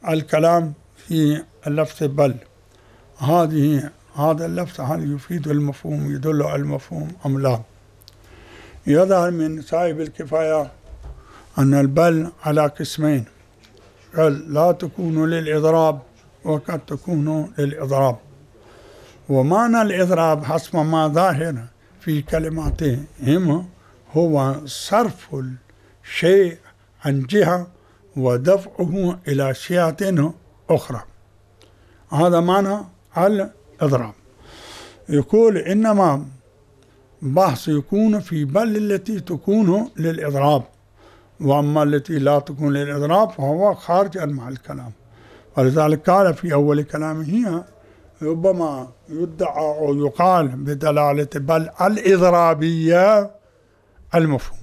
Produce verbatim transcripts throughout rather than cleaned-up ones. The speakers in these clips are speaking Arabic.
الكلام في اللفظ بل، هذه هذا اللفظ هل يفيد المفهوم، يدل على المفهوم أم لا؟ يظهر من صاحب الكفاية أن البل على قسمين، قال لا تكون للإضراب وقد تكون للإضراب. ومعنى الإضراب حسب ما ظاهر في كلماتهم هو صرف الشيء عن جهة ودفعه إلى جهة أخرى، هذا معنى الإضراب. يقول إنما بحث يكون في بل التي تكون للإضراب، وأما التي لا تكون للإضراب فهو خارج عن الكلام. ولذلك قال في أول كلامه ربما يدعى أو يقال بدلالة بل الإضرابية المفهوم.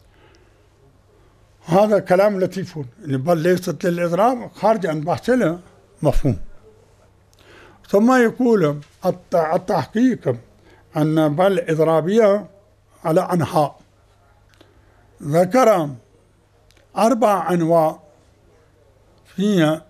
هذا كلام لطيف، بل ليست للإضراب خارج عن بحث المفهوم. ثم يقول التحقيق أن بل إضرابية على أنحاء، ذكر أربع أنواع في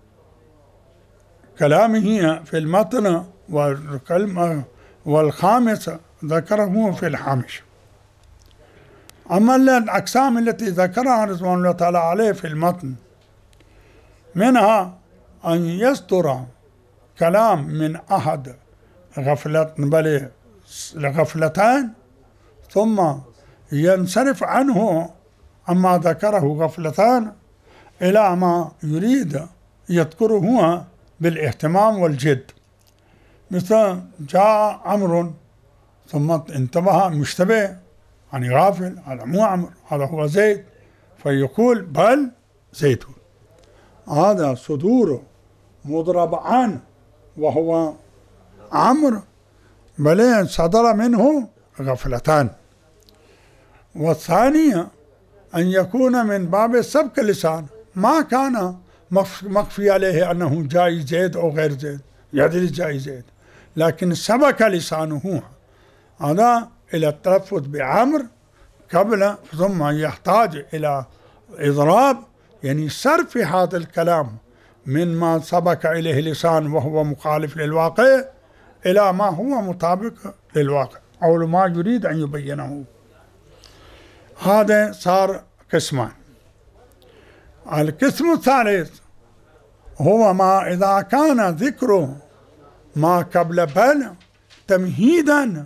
كلامه في المتن، والكلمة والخامسة ذكره في الحامش. أما الأقسام التي ذكرها رضوان الله تعالى عليه في المتن، منها أن يصدر كلام من أحد غفلة بل غفلتان ثم ينصرف عنه أما ذكره غفلتان إلى ما يريد يذكره بالاهتمام والجد، مثل جاء عمرو ثم انتبه مشتبه يعني غافل، هذا مو عمرو هذا هو زيد، فيقول بل زيد. هذا صدور مضرب عن وهو عمرو بل صدر منه غفلتان. والثانية أن يكون من باب سبق اللسان، ما كان مخفي عليه أنه جاي زيد أو غير زيد، يدري جاي زيد، لكن سبق لسانه هذا إلى التلفظ بعمر قبل، ثم يحتاج إلى إضراب يعني صرف هذا الكلام من ما سبق إليه لسان وهو مخالف للواقع إلى ما هو مطابق للواقع أو ما يريد أن يبينه. هذا صار قسمان. القسم الثالث هو ما إذا كان ذكر ما قبل بل تمهيدا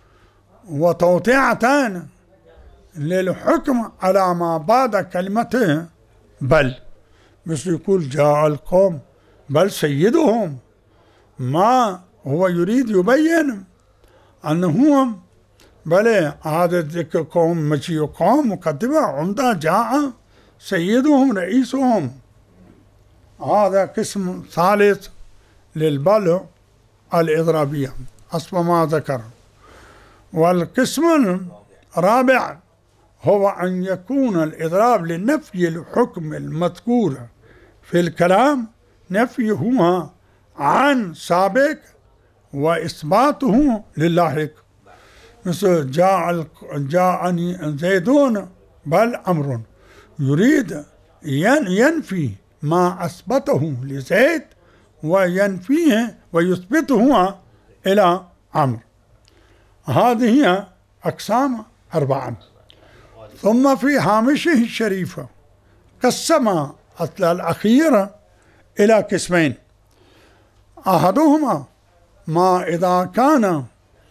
وتوطئة للحكم على ما بعد كلمته بل، مثل يقول جاء القوم بل سيدهم، ما هو يريد يبين أنهم بل هذا الذكر قوم مجيء قوم مقدمة عمدة جاء سيدهم رئيسهم. هذا قسم ثالث للبل الإضرابية حسب ما ذكر. والقسم الرابع هو أن يكون الإضراب لنفي الحكم المذكور في الكلام نفيه عن سابق وإثباته للاحق، مثل جاء جاءني زيدون بل أمر، يريد ينفي ما أثبته لزيد وينفيه ويثبته إلى عمرو. هذه هي أقسام أربعة. ثم في هامشه الشريفة قسم الأخيرة إلى قسمين، أحدهما ما إذا كان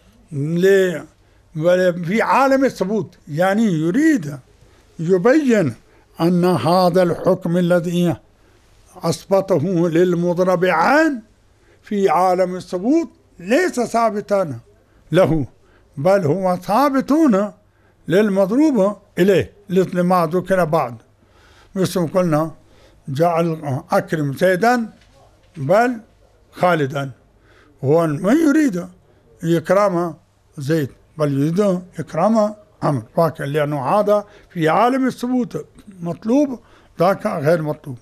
في عالم الثبوت، يعني يريد يبين أن هذا الحكم الذي أثبته للمضرب عن في عالم الثبوت ليس ثابتا له، بل هو ثابتون للمضروب إليه، مثل ما ذكر بعد، مثل قلنا جعل أكرم زيدا بل خالدا، هو من يريد إكرام زيد بل يريد إكرام عمرو، فاكر لأنه هذا في عالم الثبوت مطلوب ذاك غير مطلوب.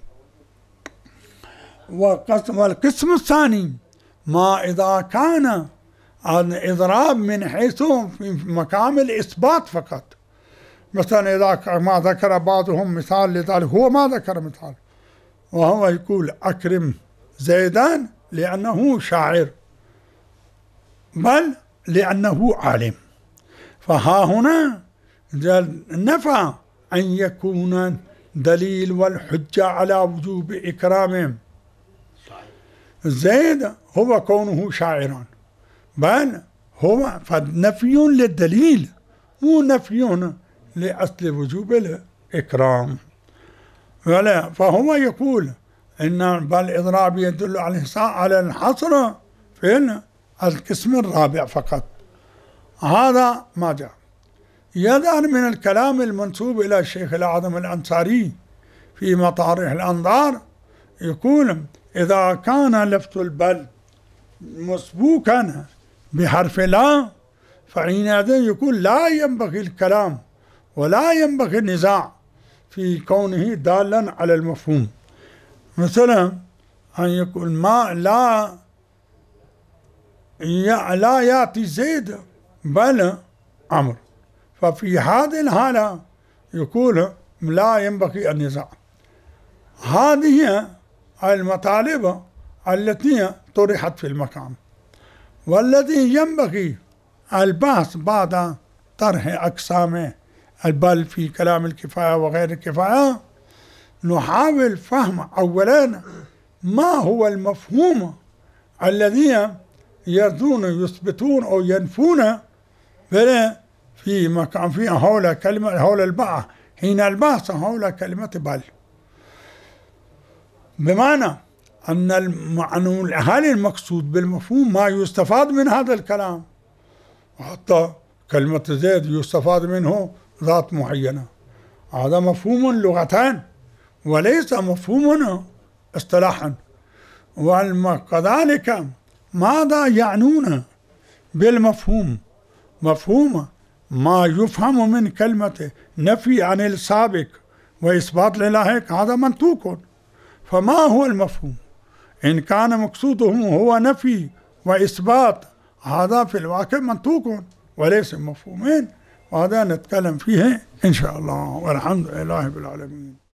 والقسم الثاني ما إذا كان الإضراب من حيث في مقام الإثبات فقط، مثلا إذا ما ذكر بعضهم مثال لذلك، هو ما ذكر مثال، وهو يقول أكرم زيدان لأنه شاعر بل لأنه عالم. فها هنا نفى أن يكون دليل والحجة على وجوب إكرامهم زيد هو كونه شاعرا، بل هو فنفي للدليل مو نفي لأصل وجوب الإكرام. ولا فهو يقول إن بل إضراب يدل على على الحصر في القسم الرابع فقط. هذا ما جاء. يظهر من الكلام المنسوب إلى الشيخ الأعظم الأنصاري في مطارح الأنظار يقول إذا كان لفظ البل مسبوكا بحرف لا فحينئذ يقول لا ينبغي الكلام ولا ينبغي النزاع في كونه دالا على المفهوم. مثلا أن يقول ما لا لا يأتي زيد بل عمرو، ففي هذه الحالة يقول لا ينبغي النزاع. هذه المطالب التي طرحت في المقام، والذي ينبغي البحث بعد طرح أقسام البل في كلام الكفاية وغير الكفاية نحاول فهم أولا ما هو المفهوم الذي يرضون يثبتون أو ينفون في مكان في حول كلمة حول البحث حين البحث حول كلمة بل، بمعنى أن هل المقصود بالمفهوم ما يستفاد من هذا الكلام، وحتى كلمة زيد يستفاد منه ذات معينة، هذا مفهوم لغتان وليس مفهوم اصطلاحا. وكذلك ماذا يعنون بالمفهوم؟ مفهوم ما يفهم من كلمة نفي عن السابق وإثبات للاحق، هذا منطوق. فما هو المفهوم؟ إن كان مقصودهم هو نفي وإثبات هذا في الواقع منطوق وليس مفهومين، وهذا نتكلم فيه إن شاء الله، والحمد لله بالعالمين.